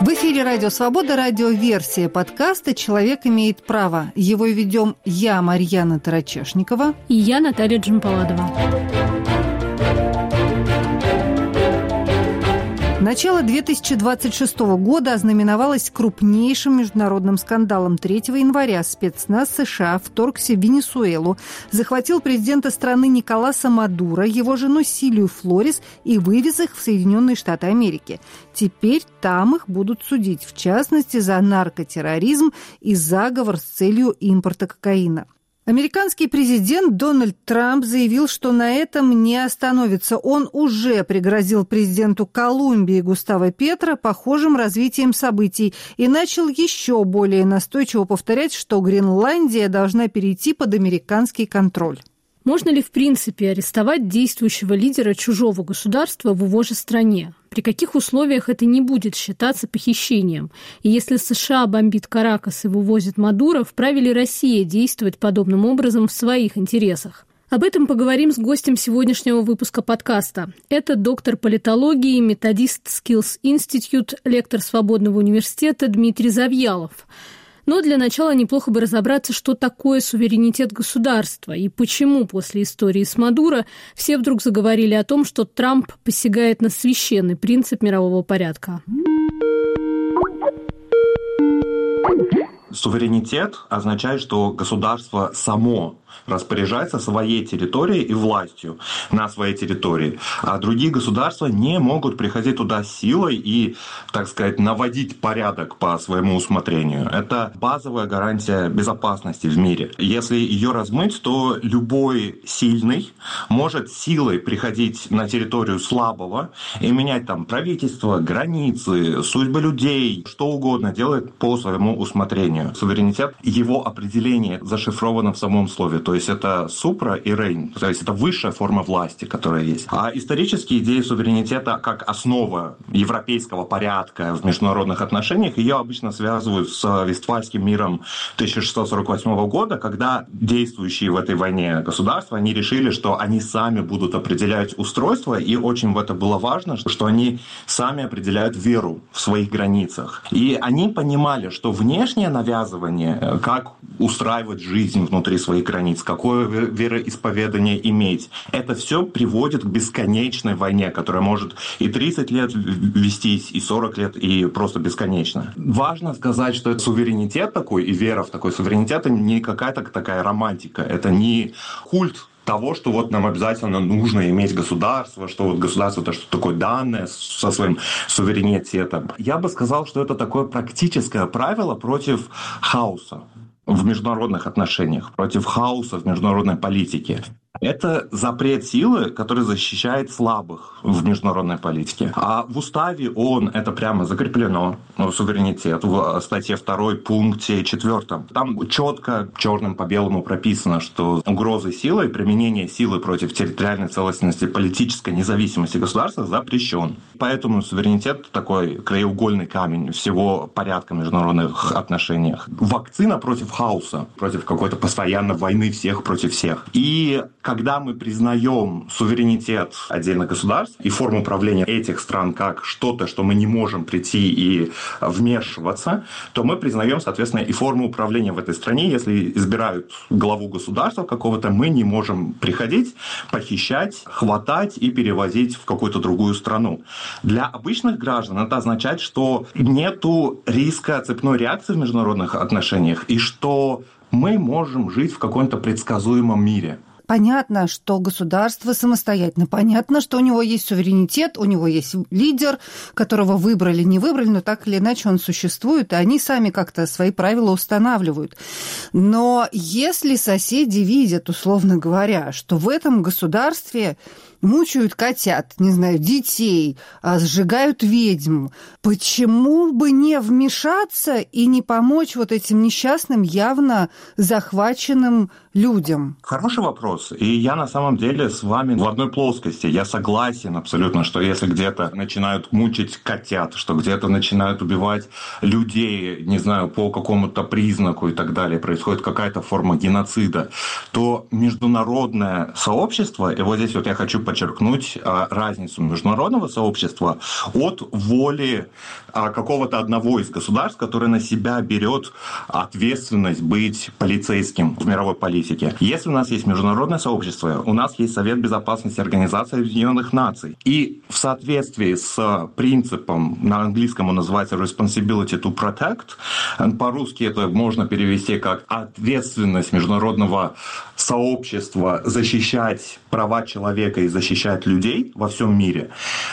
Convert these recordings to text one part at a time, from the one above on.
В эфире «Радио Свобода», радиоверсия подкаста «Человек имеет право». Его ведем я, Марьяна Тарачешникова. И я, Наталья Джампаладова. Начало 2026 года ознаменовалось крупнейшим международным скандалом. 3 января спецназ США вторгся в Венесуэлу, захватил президента страны Николаса Мадуро, его жену Силию Флорес и вывез их в Соединенные Штаты Америки. Теперь там их будут судить, в частности, за наркотерроризм и заговор с целью импорта кокаина. Американский президент Дональд Трамп заявил, что на этом не остановится. Он уже пригрозил президенту Колумбии Густаво Петро похожим развитием событий и начал еще более настойчиво повторять, что Гренландия должна перейти под американский контроль. Можно ли в принципе арестовать действующего лидера чужого государства в его же стране? При каких условиях это не будет считаться похищением? И если США бомбит Каракас и вывозит Мадуро, вправе ли Россия действовать подобным образом в своих интересах? Об этом поговорим с гостем сегодняшнего выпуска подкаста. Это доктор политологии, методист Skills Institute, лектор Свободного университета Дмитрий Завьялов. Но для начала неплохо бы разобраться, что такое суверенитет государства и почему после истории с Мадуро все вдруг заговорили о том, что Трамп посягает на священный принцип мирового порядка. Суверенитет означает, что государство само распоряжается своей территорией и властью на своей территории, а другие государства не могут приходить туда силой и, так сказать, наводить порядок по своему усмотрению. Это базовая гарантия безопасности в мире. Если ее размыть, то любой сильный может силой приходить на территорию слабого и менять там правительство, границы, судьбы людей, что угодно делать по своему усмотрению. Суверенитет, его определение зашифровано в самом слове. То есть это супра и рейн, то есть это высшая форма власти, которая есть. А исторические идеи суверенитета как основа европейского порядка в международных отношениях, ее обычно связывают с Вестфальским миром 1648 года, когда действующие в этой войне государства, они решили, что они сами будут определять устройство, и очень в это было важно, что они сами определяют веру в своих границах. И они понимали, что внешнее навязывание, как устраивать жизнь внутри своих границ, какое вероисповедание иметь. Это все приводит к бесконечной войне, которая может и 30 лет вестись, и 40 лет, и просто бесконечно. Важно сказать, что суверенитет такой и вера в такой суверенитет – это не какая-то такая романтика, это не культ того, что вот нам обязательно нужно иметь государство, что вот государство – это что-то такое данное со своим суверенитетом. Я бы сказал, что это такое практическое правило против хаоса в международных отношениях, против хаоса в международной политике. Это запрет силы, который защищает слабых в международной политике. А в уставе ООН это прямо закреплено, суверенитет, в статье 2, пункте 4. Там четко, черным по белому прописано, что угрозы силы и применение силы против территориальной целостности, политической независимости государства запрещен. Поэтому суверенитет такой краеугольный камень всего порядка в международных отношениях. Вакцина против хаоса, против какой-то постоянной войны всех против всех. И когда мы признаем суверенитет отдельных государств и форму управления этих стран как что-то, что мы не можем прийти и вмешиваться, то мы признаем, соответственно, и форму управления в этой стране. Если избирают главу государства какого-то, мы не можем приходить, похищать, хватать и перевозить в какую-то другую страну. Для обычных граждан это означает, что нету риска цепной реакции в международных отношениях и что мы можем жить в каком-то предсказуемом мире. Понятно, что государство самостоятельно. Понятно, что у него есть суверенитет, у него есть лидер, которого выбрали, не выбрали, но так или иначе он существует, и они сами как-то свои правила устанавливают. Но если соседи видят, условно говоря, что в этом государстве мучают котят, не знаю, детей, сжигают ведьм, почему бы не вмешаться и не помочь вот этим несчастным, явно захваченным людям? Хороший вопрос. И я на самом деле с вами в одной плоскости. Я согласен абсолютно, что если где-то начинают мучить котят, что где-то начинают убивать людей, не знаю, по какому-то признаку и так далее, происходит какая-то форма геноцида, то международное сообщество, и вот здесь вот я хочу подчеркнуть разницу международного сообщества от воли какого-то одного из государств, который на себя берет ответственность быть полицейским в мировой политике. Если у нас есть международное сообщество, у нас есть Совет Безопасности Организации Объединенных Наций. И в соответствии с принципом, на английском он называется responsibility to protect, по-русски это можно перевести как ответственность международного сообщества защищать права человека и защищать людей во всем мире,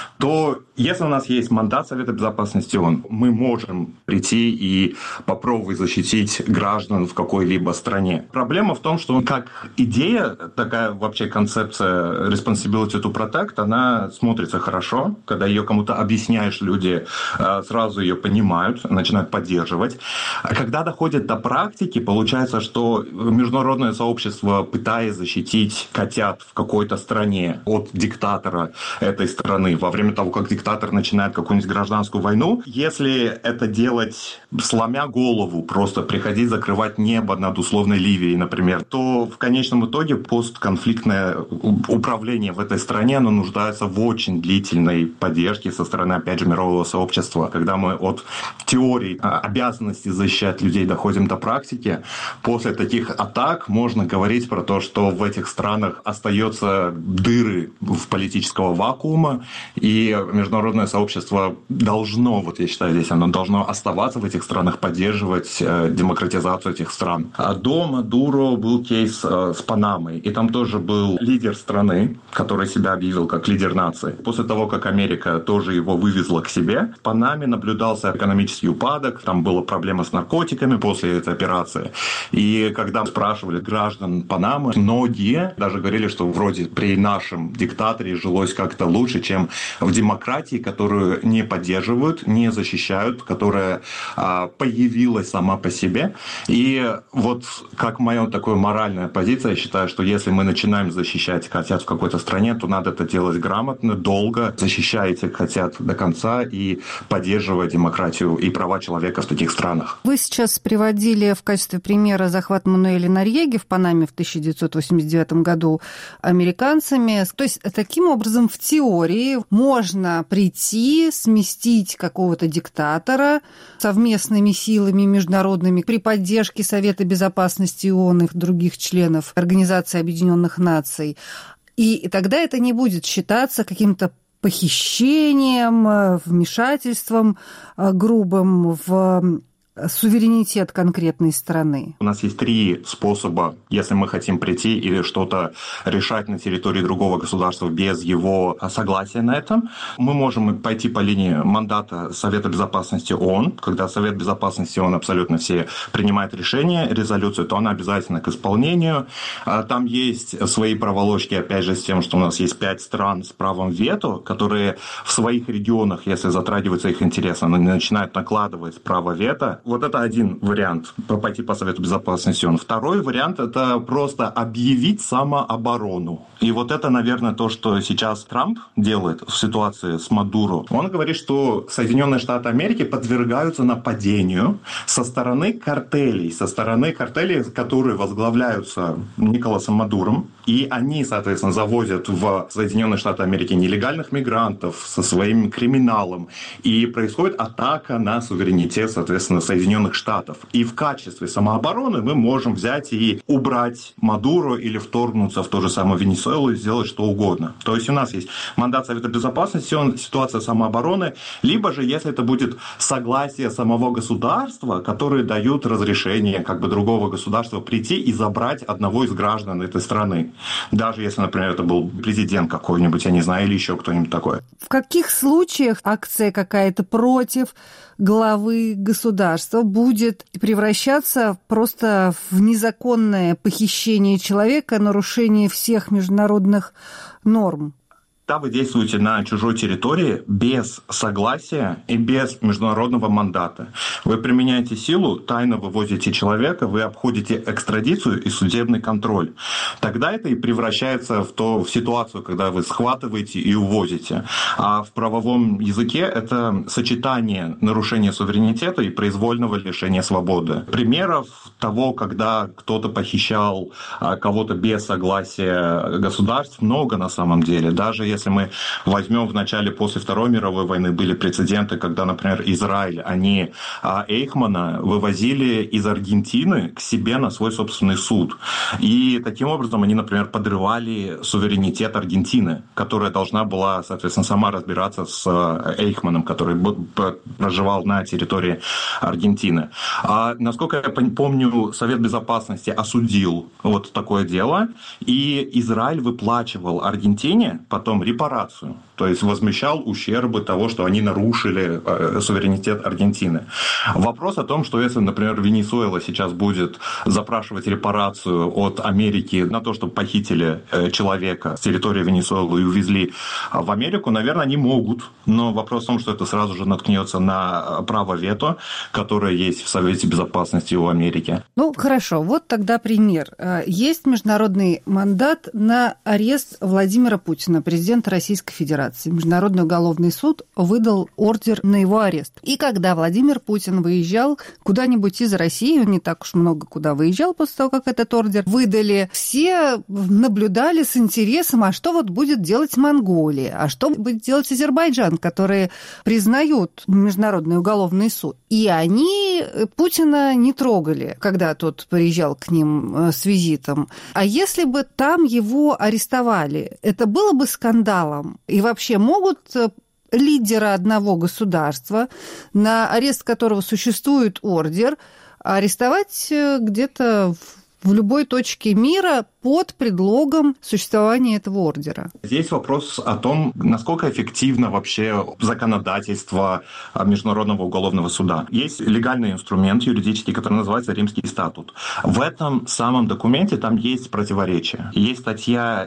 то если у нас есть мандат Совета Безопасности ООН, мы можем прийти и попробовать защитить граждан в какой-либо стране. Проблема в том, что как идея, такая вообще концепция responsibility to protect, она смотрится хорошо. Когда ее кому-то объясняешь, люди сразу ее понимают, начинают поддерживать. А когда доходит до практики, получается, что международное сообщество, пытаясь защитить котят в какой-то стране от диктатора этой страны во время того, как диктатор начинает какую-нибудь гражданскую войну, если это делать сломя голову, просто приходить закрывать небо над условной Ливией, например, то в конечном итоге постконфликтное управление в этой стране, оно нуждается в очень длительной поддержке со стороны, опять же, мирового сообщества. Когда мы от теории обязанности защищать людей доходим до практики, после таких атак можно говорить про то, что в этих странах остаются дыры в политического вакуума, и международное сообщество должно, вот я считаю, здесь оно должно оставаться в этих странах, поддерживать демократизацию этих стран. А до Мадуро был кейс с Панамой, и там тоже был лидер страны, который себя объявил как лидер нации. После того, как Америка тоже его вывезла к себе, в Панаме наблюдался экономический упадок, там была проблема с наркотиками после этой операции. И когда спрашивали граждан Панамы, многие даже говорили, что вроде при нашем диктаторе жилось как-то лучше, чем в демократии, которую не поддерживают, не защищают, которая появилась сама по себе. И вот как моя такая моральная позиция, я считаю, что если мы начинаем защищать котят в какой-то стране, то надо это делать грамотно, долго, защищая этих котят до конца и поддерживая демократию и права человека в таких странах. Вы сейчас приводили в качестве примера захват Мануэля Норьеги в Панаме в 1989 году американцами. То есть таким образом в теории можно прийти, сместить какого-то диктатора совместными силами международными при поддержке Совета Безопасности ООН и других членов Организации Объединенных Наций. И тогда это не будет считаться каким-то похищением, вмешательством грубым в суверенитет конкретной страны. У нас есть 3 способа, если мы хотим прийти или что-то решать на территории другого государства без его согласия на это. Мы можем пойти по линии мандата Совета Безопасности ООН. Когда Совет Безопасности ООН абсолютно все принимает решение, резолюцию, то она обязательно к исполнению. Там есть свои проволочки, опять же, с тем, что у нас есть 5 стран с правом вето, которые в своих регионах, если затрагиваются их интересы, они начинают накладывать право вето. Вот это один вариант, пойти по Совету Безопасности ООН. Второй вариант – это просто объявить самооборону. И вот это, наверное, то, что сейчас Трамп делает в ситуации с Мадуро. Он говорит, что Соединенные Штаты Америки подвергаются нападению со стороны картелей, которые возглавляются Николасом Мадуром. И они, соответственно, завозят в Соединенные Штаты Америки нелегальных мигрантов со своим криминалом. И происходит атака на суверенитет, соответственно, Соединенных Штатов. И в качестве самообороны мы можем взять и убрать Мадуро или вторгнуться в ту же самую Венесуэлу и сделать что угодно. То есть у нас есть мандат Совета Безопасности, ситуация самообороны, либо же, если это будет согласие самого государства, которые дают разрешение другого государства прийти и забрать одного из граждан этой страны. Даже если, например, это был президент какой-нибудь, я не знаю, или еще кто-нибудь такой. В каких случаях акция какая-то против главы государства будет превращаться просто в незаконное похищение человека, нарушение всех международных норм? когда вы действуете на чужой территории без согласия и без международного мандата. Вы применяете силу, тайно вывозите человека, вы обходите экстрадицию и судебный контроль. Тогда это и превращается в ситуацию, когда вы схватываете и увозите. А в правовом языке это сочетание нарушения суверенитета и произвольного лишения свободы. Примеров того, когда кто-то похищал кого-то без согласия государств, много на самом деле. Даже если мы возьмем в начале, после Второй мировой войны, были прецеденты, когда, например, Израиль, они Эйхмана вывозили из Аргентины к себе на свой собственный суд. И таким образом они, например, подрывали суверенитет Аргентины, которая должна была, соответственно, сама разбираться с Эйхманом, который проживал на территории Аргентины. Насколько я помню, Совет Безопасности осудил вот такое дело, и Израиль выплачивал Аргентине потом репарацию, то есть возмещал ущербы того, что они нарушили суверенитет Аргентины. Вопрос о том, что если, например, Венесуэла сейчас будет запрашивать репарацию от Америки на то, что похитили человека с территории Венесуэлы и увезли в Америку, наверное, они могут, но вопрос в том, что это сразу же наткнется на право вето, которое есть в Совете Безопасности у Америки. Ну, хорошо, вот тогда пример. Есть международный мандат на арест Владимира Путина, президента Российской Федерации. Международный уголовный суд выдал ордер на его арест. И когда Владимир Путин выезжал куда-нибудь из России, он не так уж много куда выезжал после того, как этот ордер выдали, все наблюдали с интересом, а что вот будет делать Монголия, а что будет делать Азербайджан, которые признают Международный уголовный суд. И они Путина не трогали, когда тот приезжал к ним с визитом. А если бы там его арестовали, это было бы скандалом? И вообще могут лидера одного государства, на арест которого существует ордер, арестовать где-то в любой точке мира под предлогом существования этого ордера? Здесь вопрос о том, насколько эффективно вообще законодательство Международного уголовного суда. Есть легальный инструмент юридический, который называется Римский статут. В этом самом документе там есть противоречия. Есть статья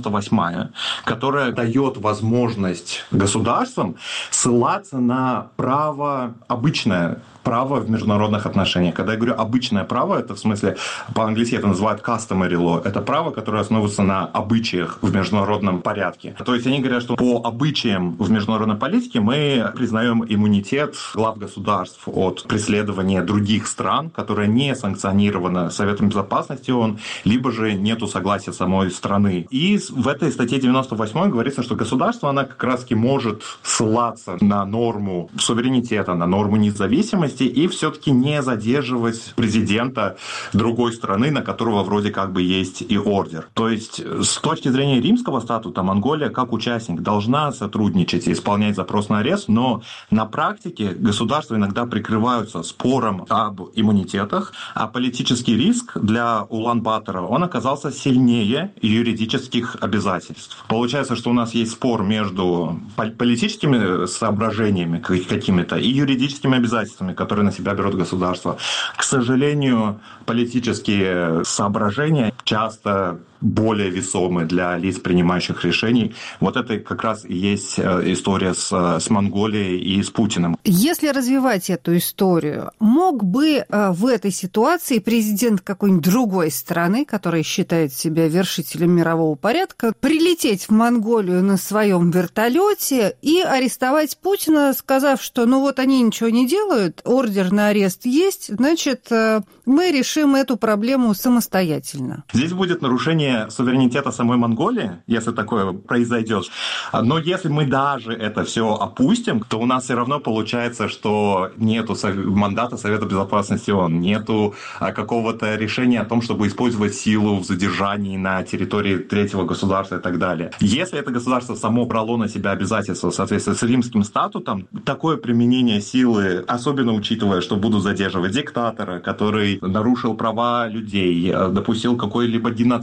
98, которая дает возможность государствам ссылаться на право обычное, право в международных отношениях. Когда я говорю обычное право, это в смысле, по-английски это называют customary law. Это право, которое основывается на обычаях в международном порядке. То есть они говорят, что по обычаям в международной политике мы признаем иммунитет глав государств от преследования других стран, которое не санкционировано Советом Безопасности ООН, либо же нету согласия самой страны. И в этой статье 98 говорится, что государство, она как раз-таки может ссылаться на норму суверенитета, на норму независимости, и все-таки не задерживать президента другой страны, на которого вроде как бы есть и ордер. То есть с точки зрения Римского статута Монголия как участник должна сотрудничать и исполнять запрос на арест, но на практике государства иногда прикрываются спором об иммунитетах, а политический риск для Улан-Батора, он оказался сильнее юридических обязательств. Получается, что у нас есть спор между политическими соображениями какими-то и юридическими обязательствами, которые на себя берут государства. К сожалению, политические соображения часто более весомы для лиц, принимающих решений. Вот это как раз и есть история с Монголией и с Путиным. Если развивать эту историю, мог бы в этой ситуации президент какой-нибудь другой страны, которая считает себя вершителем мирового порядка, прилететь в Монголию на своем вертолете и арестовать Путина, сказав, что ну вот они ничего не делают, ордер на арест есть, значит, мы решим эту проблему самостоятельно. Здесь будет нарушение суверенитета самой Монголии, если такое произойдет. Но если мы даже это все опустим, то у нас все равно получается, что нету мандата Совета Безопасности ООН, нету какого-то решения о том, чтобы использовать силу в задержании на территории третьего государства и так далее. Если это государство само брало на себя обязательства в соответствии с Римским статутом, такое применение силы, особенно учитывая, что будут задерживать диктатора, который нарушил права людей, допустил какой-либо геноцид в одной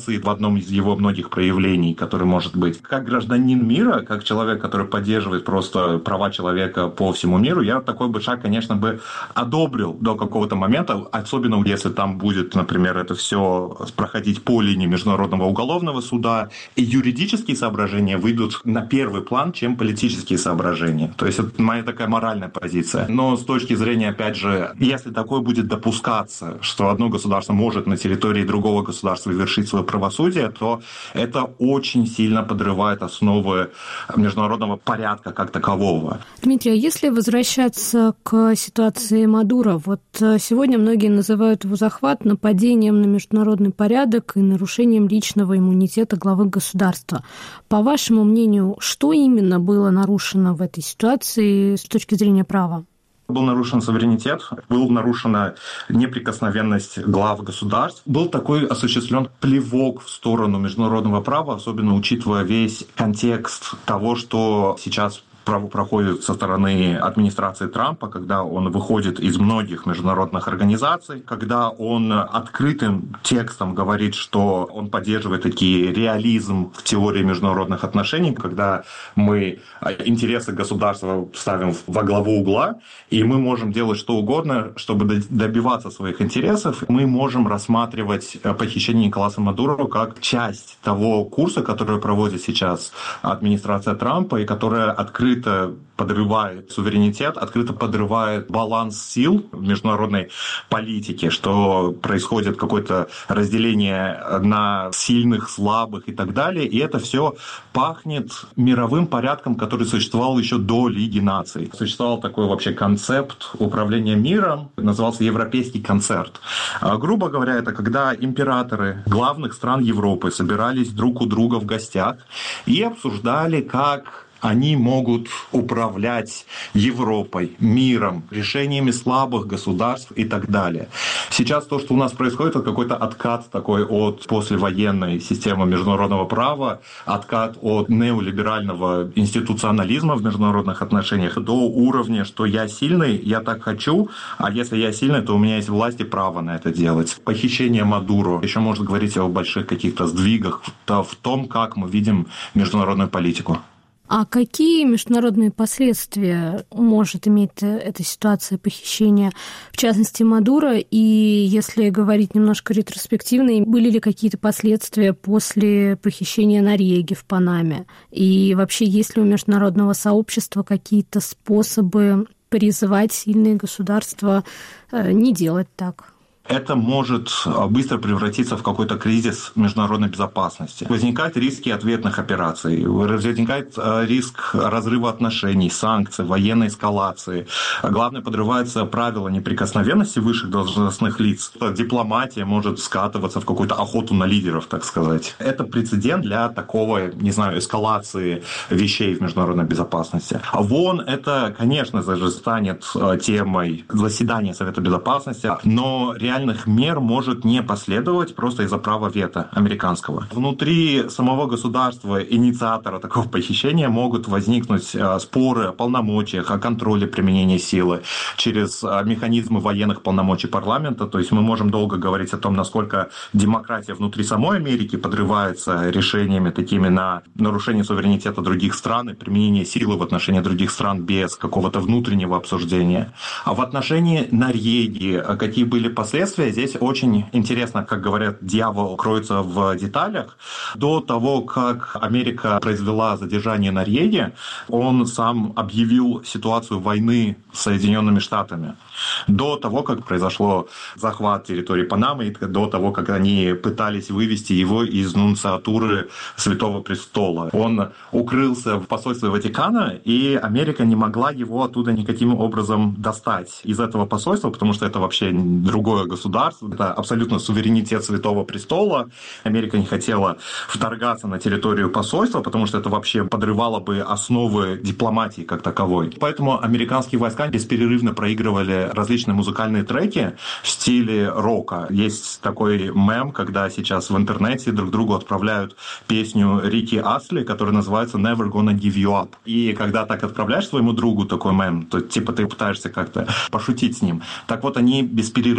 одном из его многих проявлений, который может быть. Как гражданин мира, как человек, который поддерживает просто права человека по всему миру, я такой бы шаг, конечно, бы одобрил до какого-то момента, особенно если там будет, например, это все проходить по линии Международного уголовного суда, и юридические соображения выйдут на первый план, чем политические соображения. То есть это моя такая моральная позиция. Но с точки зрения, опять же, если такое будет допускаться, что одно государство может на территории другого государства вершить свое правосудие, то это очень сильно подрывает основы международного порядка как такового. Дмитрий, а если возвращаться к ситуации Мадуро, вот сегодня многие называют его захват нападением на международный порядок и нарушением личного иммунитета главы государства. По вашему мнению, что именно было нарушено в этой ситуации с точки зрения права? Был нарушен суверенитет, была нарушена неприкосновенность глав государств, был такой осуществлен плевок в сторону международного права, особенно учитывая весь контекст того, что сейчас проходит со стороны администрации Трампа, когда он выходит из многих международных организаций, когда он открытым текстом говорит, что он поддерживает такие реализм в теории международных отношений, когда мы интересы государства ставим во главу угла, и мы можем делать что угодно, чтобы добиваться своих интересов. Мы можем рассматривать похищение Николаса Мадуро как часть того курса, который проводит сейчас администрация Трампа, и которая открыто подрывает суверенитет, открыто подрывает баланс сил в международной политике, что происходит какое-то разделение на сильных, слабых и так далее. И это все пахнет мировым порядком, который существовал еще до Лиги наций. Существовал такой вообще концепт управления миром, назывался Европейский концерт. Грубо говоря, это когда императоры главных стран Европы собирались друг у друга в гостях и обсуждали, как они могут управлять Европой, миром, решениями слабых государств и так далее. Сейчас то, что у нас происходит, это какой-то откат такой от послевоенной системы международного права, откат от неолиберального институционализма в международных отношениях до уровня, что я сильный, я так хочу, а если я сильный, то у меня есть власть и право на это делать. Похищение Мадуро еще может говорить о больших каких-то сдвигах в том, как мы видим международную политику. А какие международные последствия может иметь эта ситуация похищения, в частности, Мадуро? И если говорить немножко ретроспективно, были ли какие-то последствия после похищения Нориеги в Панаме? И вообще, есть ли у международного сообщества какие-то способы призывать сильные государства не делать так? Это может быстро превратиться в какой-то кризис международной безопасности. Возникают риски ответных операций, возникает риск разрыва отношений, санкций, военной эскалации. Главное, подрываются правила неприкосновенности высших должностных лиц. Дипломатия может скатываться в какую-то охоту на лидеров, так сказать. Это прецедент для такого, не знаю, эскалации вещей в международной безопасности. А ВОН это, конечно же, станет темой заседания Совета Безопасности, но реальных мер может не последовать просто из-за права вето американского. Внутри самого государства, инициатора такого похищения, могут возникнуть споры о полномочиях, о контроле применения силы через механизмы военных полномочий парламента. То есть мы можем долго говорить о том, насколько демократия внутри самой Америки подрывается решениями такими на нарушение суверенитета других стран и применение силы в отношении других стран без какого-то внутреннего обсуждения. А в отношении Нориеги какие были последствия? Здесь очень интересно, как говорят, дьявол кроется в деталях. До того, как Америка произвела задержание Нориеги, он сам объявил ситуацию войны с Соединенными Штатами. До того, как произошел захват территории Панамы, и до того, как они пытались вывести его из нунциатуры Святого Престола. Он укрылся в посольстве Ватикана, и Америка не могла его оттуда никаким образом достать из этого посольства, потому что это вообще другое государство, это абсолютно суверенитет Святого Престола. Америка не хотела вторгаться на территорию посольства, потому что это вообще подрывало бы основы дипломатии как таковой. Поэтому американские войска бесперерывно проигрывали различные музыкальные треки в стиле рока. Есть такой мем, когда сейчас в интернете друг другу отправляют песню Рики Астли, которая называется «Never Gonna Give You Up». И когда так отправляешь своему другу такой мем, то типа ты пытаешься как-то пошутить с ним. Так вот, они бесперерывно в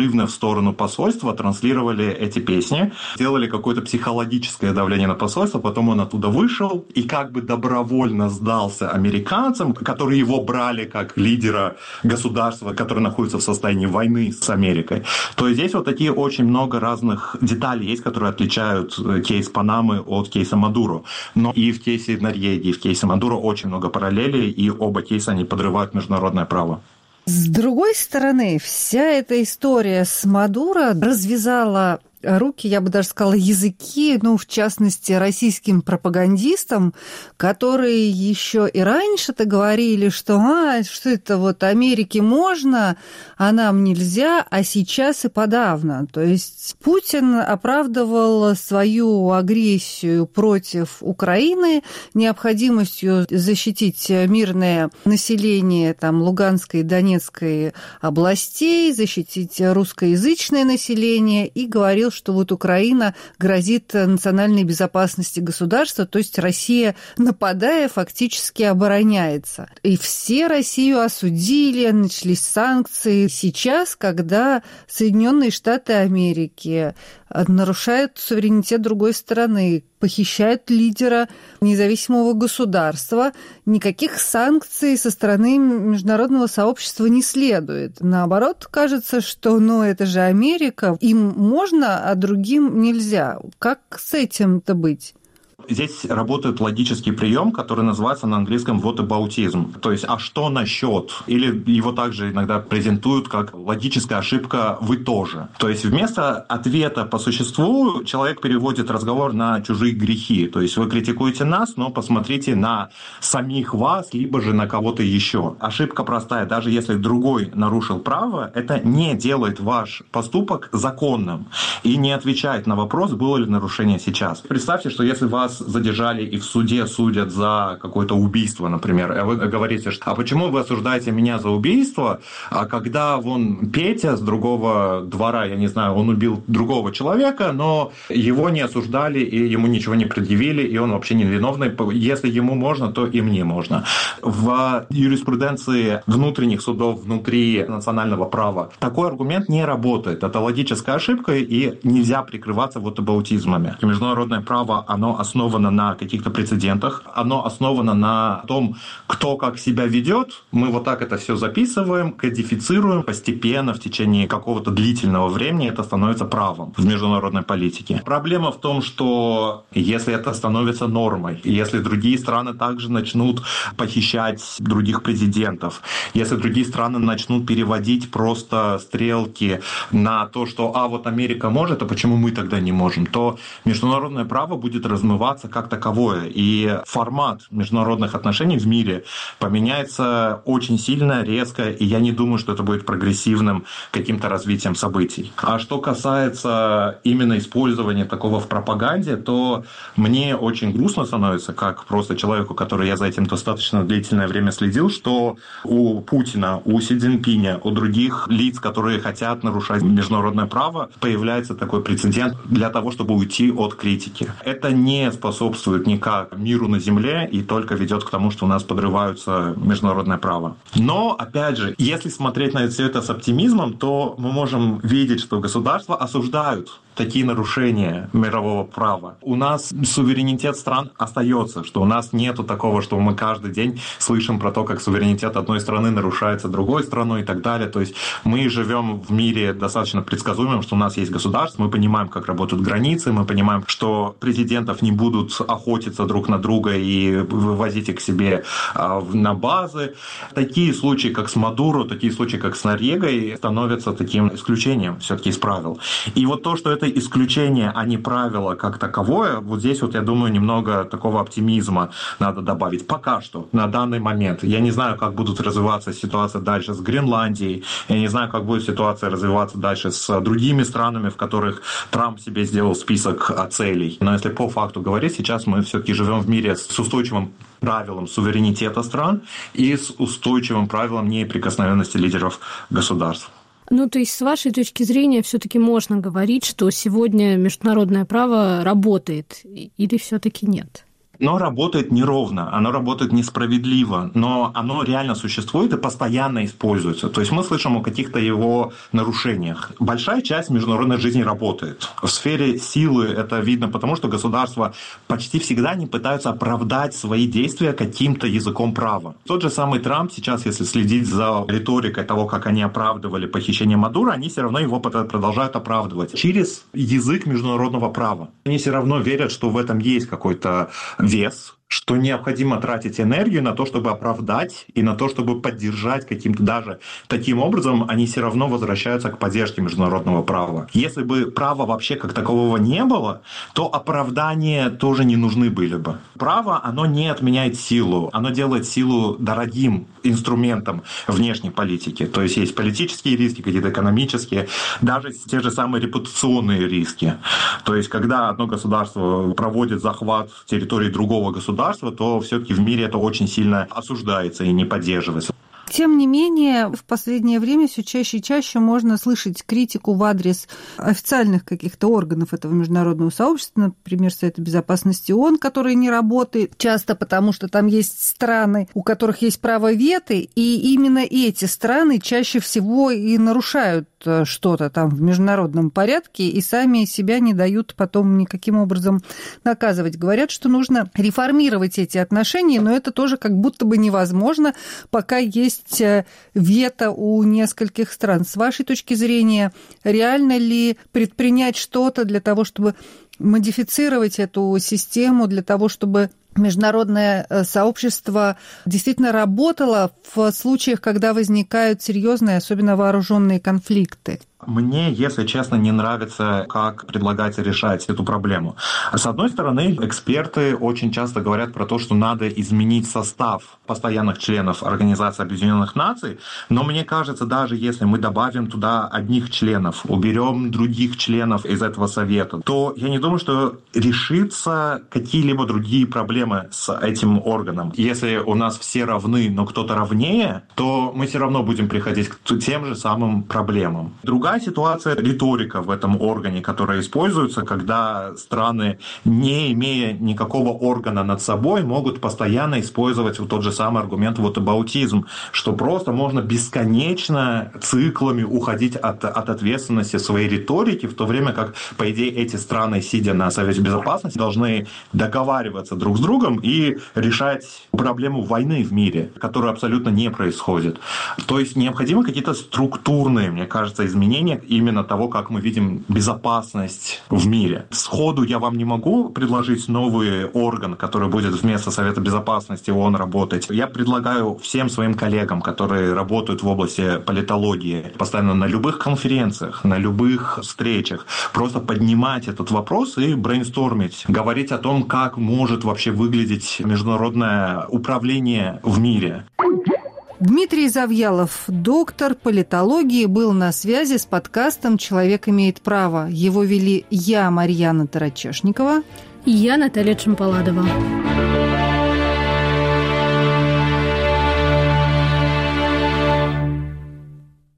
сторону посольства, транслировали эти песни, делали какое-то психологическое давление на посольство, потом он оттуда вышел и как бы добровольно сдался американцам, которые его брали как лидера государства, которое находится в состоянии войны с Америкой. То есть здесь вот такие очень много разных деталей есть, которые отличают кейс Панамы от кейса Мадуро. Но и в кейсе Норьеги, и в кейсе Мадуро очень много параллелей, и оба кейса они подрывают международное право. С другой стороны, вся эта история с Мадуро развязала руки, я бы даже сказала, языки, в частности, российским пропагандистам, которые еще и раньше-то говорили, что это вот Америке можно, а нам нельзя, а сейчас и подавно. То есть Путин оправдывал свою агрессию против Украины необходимостью защитить мирное население Луганской и Донецкой областей, защитить русскоязычное население, и говорил, что вот Украина грозит национальной безопасности государства, то есть Россия, нападая, фактически обороняется. И все Россию осудили, начались санкции. Сейчас, когда Соединенные Штаты Америки нарушают суверенитет другой страны, похищают лидера независимого государства, никаких санкций со стороны международного сообщества не следует. Наоборот, кажется, что это же Америка, им можно, а другим нельзя. Как с этим-то быть? Здесь работает логический прием, который называется на английском whataboutism. То есть, а что насчет? Или его также иногда презентуют как логическая ошибка «вы тоже». То есть, вместо ответа по существу человек переводит разговор на чужие грехи. То есть, вы критикуете нас, но посмотрите на самих вас, либо же на кого-то еще. Ошибка простая. Даже если другой нарушил право, это не делает ваш поступок законным и не отвечает на вопрос, было ли нарушение сейчас. Представьте, что если вас задержали и в суде судят за какое-то убийство, например, а вы говорите, что а почему вы осуждаете меня за убийство, а когда Петя с другого двора, я не знаю, он убил другого человека, но его не осуждали и ему ничего не предъявили, и он вообще не виновный. Если ему можно, то и мне можно. В юриспруденции внутренних судов, внутри национального права такой аргумент не работает. Это логическая ошибка, и нельзя прикрываться whataboutismами. Международное право, оно основано на каких-то прецедентах, оно основано на том, кто как себя ведет. Мы вот так это все записываем, кодифицируем постепенно в течение какого-то длительного времени. Это становится правом в международной политике. Проблема в том, что если это становится нормой, если другие страны также начнут похищать других президентов, если другие страны начнут переводить просто стрелки на то, что вот Америка может, а почему мы тогда не можем, то международное право будет размываться как таковое. И формат международных отношений в мире поменяется очень сильно, резко, и я не думаю, что это будет прогрессивным каким-то развитием событий. А что касается именно использования такого в пропаганде, то мне очень грустно становится, как просто человеку, который я за этим достаточно длительное время следил, что у Путина, у Си Цзиньпиня, у других лиц, которые хотят нарушать международное право, появляется такой прецедент для того, чтобы уйти от критики. Это не способствует никак миру на земле и только ведет к тому, что у нас подрываются международное право. Но, опять же, если смотреть на все это с оптимизмом, то мы можем видеть, что государства осуждают такие нарушения мирового права. У нас суверенитет стран остается, что у нас нету такого, что мы каждый день слышим про то, как суверенитет одной страны нарушается другой страной и так далее. То есть мы живем в мире достаточно предсказуемым, что у нас есть государство, мы понимаем, как работают границы, мы понимаем, что президентов не будут охотиться друг на друга и вывозить их к себе на базы. Такие случаи, как с Мадуро, такие случаи, как с Норьегой, становятся таким исключением все-таки из правил. И вот то, что это исключение, а не правило как таковое, вот здесь я думаю, немного такого оптимизма надо добавить. Пока что, на данный момент. Я не знаю, как будут развиваться ситуация дальше с Гренландией, я не знаю, как будет ситуация развиваться дальше с другими странами, в которых Трамп себе сделал список целей. Но если по факту говорить, сейчас мы все-таки живем в мире с устойчивым правилом суверенитета стран и с устойчивым правилом неприкосновенности лидеров государств. То есть, с вашей точки зрения, все-таки можно говорить, что сегодня международное право работает, или все-таки нет? Но работает неровно, оно работает несправедливо, но оно реально существует и постоянно используется. То есть мы слышим о каких-то его нарушениях. Большая часть международной жизни работает. В сфере силы это видно потому, что государства почти всегда не пытаются оправдать свои действия каким-то языком права. Тот же самый Трамп сейчас, если следить за риторикой того, как они оправдывали похищение Мадуро, они все равно его продолжают оправдывать через язык международного права. Они все равно верят, что в этом есть какой-то вес, что необходимо тратить энергию на то, чтобы оправдать и на то, чтобы поддержать каким-то даже таким образом, они все равно возвращаются к поддержке международного права. Если бы права вообще как такового не было, то оправдания тоже не нужны были бы. Право, оно не отменяет силу, оно делает силу дорогим инструментом внешней политики. То есть есть политические риски, какие-то экономические, даже те же самые репутационные риски. То есть когда одно государство проводит захват территории другого государства, то все-таки в мире это очень сильно осуждается и не поддерживается. Тем не менее, в последнее время все чаще и чаще можно слышать критику в адрес официальных каких-то органов этого международного сообщества, например, Совета Безопасности ООН, который не работает, часто потому, что там есть страны, у которых есть право вето, и именно эти страны чаще всего и нарушают что-то там в международном порядке и сами себя не дают потом никаким образом наказывать. Говорят, что нужно реформировать эти отношения, но это тоже как будто бы невозможно, пока есть вето у нескольких стран. С вашей точки зрения, реально ли предпринять что-то для того, чтобы модифицировать эту систему, для того, чтобы международное сообщество действительно работало в случаях, когда возникают серьезные, особенно вооруженные конфликты? Мне, если честно, не нравится, как предлагается решать эту проблему. С одной стороны, эксперты очень часто говорят про то, что надо изменить состав постоянных членов Организации Объединенных Наций, но мне кажется, даже если мы добавим туда одних членов, уберем других членов из этого совета, то я не думаю, что решится какие-либо другие проблемы с этим органом. Если у нас все равны, но кто-то равнее, то мы все равно будем приходить к тем же самым проблемам. Другая ситуация — риторика в этом органе, которая используется, когда страны, не имея никакого органа над собой, могут постоянно использовать вот тот же самый аргумент whataboutism, что просто можно бесконечно циклами уходить от ответственности своей риторики, в то время как, по идее, эти страны, сидя на Совете Безопасности, должны договариваться друг с другом и решать проблему войны в мире, которая абсолютно не происходит. То есть необходимы какие-то структурные, мне кажется, изменения именно того, как мы видим безопасность в мире. Сходу я вам не могу предложить новый орган, который будет вместо Совета Безопасности ООН работать. Я предлагаю всем своим коллегам, которые работают в области политологии, постоянно на любых конференциях, на любых встречах, просто поднимать этот вопрос и брейнстормить, говорить о том, как может вообще выглядеть международное управление в мире. Дмитрий Завьялов, доктор политологии, был на связи с подкастом «Человек имеет право». Его вели я, Марьяна Тарачешникова, и я, Наталья Чемпаладова.